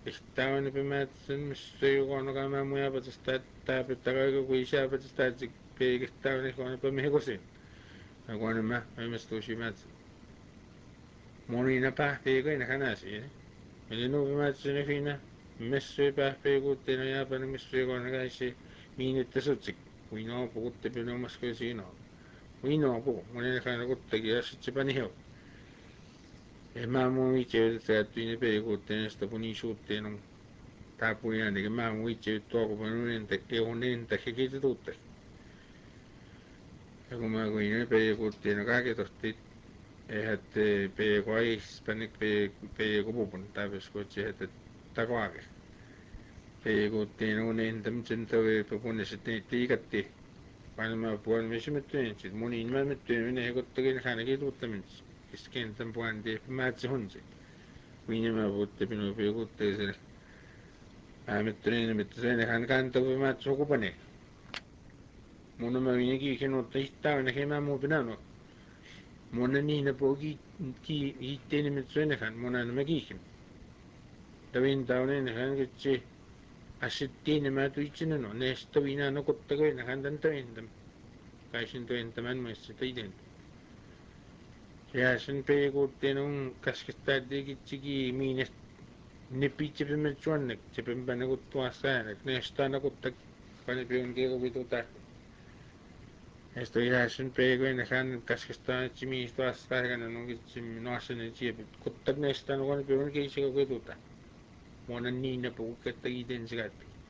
Estaban pimatsen missuiguano kama muya patastat tapitaga kuisha patastat pe estaban con pa megosin. Aguano ma mestushi mats. Monina pa pego ina kanasi. Elino pimatsen fina messu pa pego tena ya pa missuiguano kaisi miinitte sutsik. Uino puhutte pino maskoisino. Uino puhu. Monina kana kuttegi asitsi pani heo. Mä itse täytyy peikuuteen sitä puni suhteen tapuja niin mä itse tuolla kun entä on entä he kittuutte. Ja kun mä kuin peikuuteen kaikki tohti eihän peikuais panik peikupupun tai kun se että takwaake. Peikuuteen on entä miten toi pupun sitten tiikatti. Vaan mä puhun missä mä teen sit mun inmä mä teen minä kottakin hän kittuuttaminen. Isken tämän puhun tee mä se hunsi. Minä mä puhutte minun peikuuteen sen. Mittreen hän kantoi mä sukupane. Mun mä vinkin kenut ihtaa ne hemä muu pinano. Mun niin ne poki ki itteeni mittreen hän mun mä kiikin. Tavin taunen hän kitsi asittiin mä tuitsin no nesta vina no kottakoin hän tän tavin. Kaisin tavin tämän missä teiden. Ja sen peikuutteen on kaskestaa digitsiki miinest nipitsi pimet suonnek se pimpänä kuttua säännöt nesta no kottak pani piun kieko vituta. Esto ya sen pego en han kaskesta chimi sto astarga no chimi no asen chi kuttak nesta no kon piun ke chi ko tuta mona ni na pu ke ta iden sigat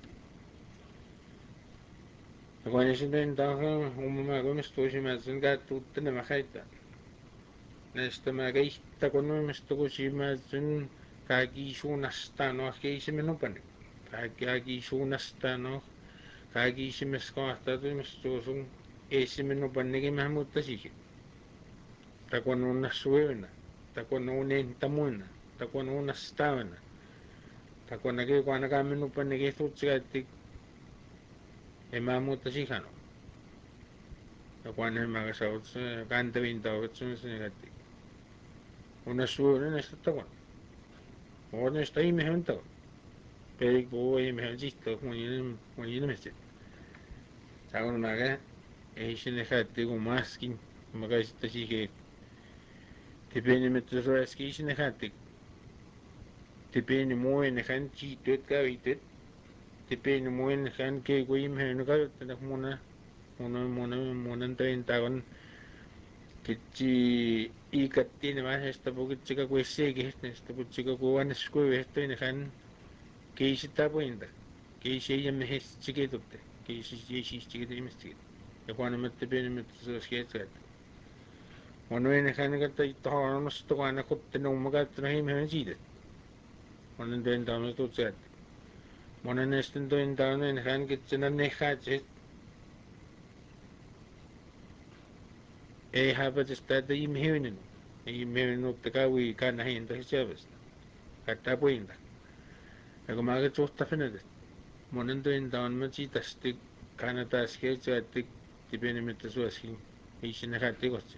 ko ne sin den da ha umma go mesto chi ma sen ga tutta ne ma khaita nesta ma ga ista kon no mesto ko chi ma sen ka gi shu nasta no ke chi me no pan ka gi shu nasta no ka gi chi me sko asta tu mesto sun ese me no pan ne ke ma mutta chi takon una suena, takon una entamuna, takon una stavana, takon nake kwana kami nupa nake tutsigati emamu tashihano, takon hema kasawut kanta vinta utsun sinigati. Una suena nesta takon, o nesta imehen takon, perik po imehen jisto kunyin mesit. Takon maga, eisinekati kumaskin, magasita sihe, tipeni metusoaski isinekati. Tipeni muuen hän chiituet kavitet. Tipeni muuen hän ke kuim hän kavitet munan tain tagon kitsi ikatti ne vahesta pukitsika kuisseki hesta putsika kuvanes kuivehtoin hän keisita puinta. Keisi jämme hest sikitutte. Keisi sikitutte. Ja kun me tipeni metusoaski Monen hän katsoi tuohon nostokaan kutte numma katsoi himmen siitä. Monen tein taun tutset. Monen nesten tein taun hän kitsenä nehätset. Ei häpätä sitä että ihminen. Ihminen utta kaui kanna hinta selvistä. Kattaa puinta. Ja kun mä oon suhta finetet. Monen tein taun mä siitästi kannattaa sketsa että tipenimettä suoskin. Ei sinne hätti kotsi.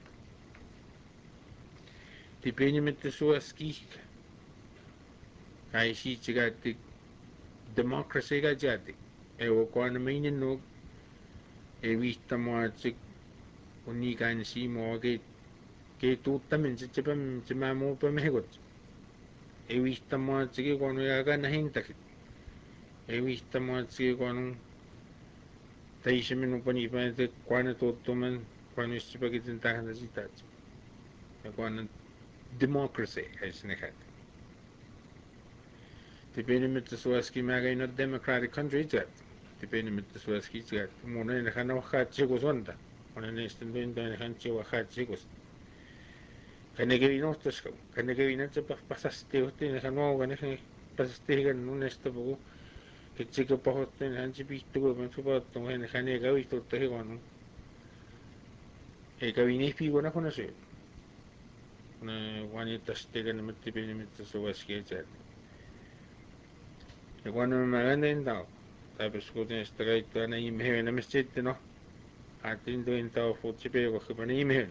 Tipenimettä suoskin. Kai siitä että democracy ka jati e o ko na mai no e vista mo at uni kan si mo ke tutta men se pam se ma mo pa me got e vista mo at ke ko no ya ka na hinta e vista mo at ke ko no tai se men no pa ni pa te ko na to men ko no si pa ke tin ta na si ta e ko na democracy es ne hat depende mit so as ki ma ga in a democratic country jet depende mit so as ki jet mo na ne kana hat che go sonda ona ne sten den den han che wa hat che go kana ke vino to sko kana ke vino che pa pasaste o te ne no ga ne pasaste ga no ne sto bu ke che ko pa hoste ne han che bi to go men so pa to ne kana ga vi to te go no e ka vini pi go na kona se na wani ta ste ga ne mit depende mit so as ki jet e quando me venden da tapos ko din straight na email na message no atin do into futsi pe ko pa na email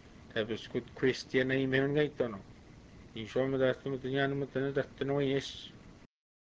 tapos ko Christian na email nga ito no in show mo da sto mo tinya mo tana da no yes